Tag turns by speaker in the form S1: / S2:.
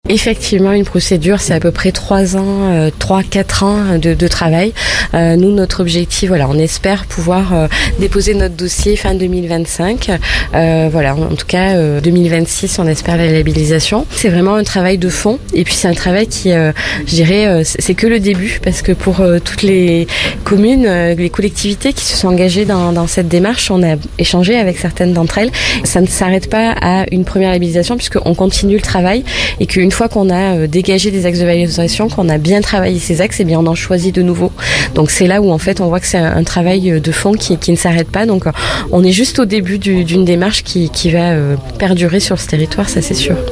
S1: Effectivement, une procédure, c'est à peu près 3-4 ans de travail. Nous, notre objectif, voilà, on espère pouvoir déposer notre dossier fin 2025. Voilà, en tout cas, 2026, on espère la labellisation. C'est vraiment un travail de fond. Et puis, c'est un travail qui, je dirais, c'est que le début, parce que pour toutes les communes, les collectivités qui se sont engagées dans cette démarche, on a échangé avec certaines d'entre elles. Ça ne s'arrête pas à une première labellisation, puisqu'on continue le travail et qu'une fois qu'on a dégagé des axes de valorisation, qu'on a bien travaillé ces axes, eh bien on en choisit de nouveaux. Donc c'est là où en fait on voit que c'est un travail de fond qui ne s'arrête pas. Donc on est juste au début d'une démarche qui va perdurer sur ce territoire, ça c'est sûr.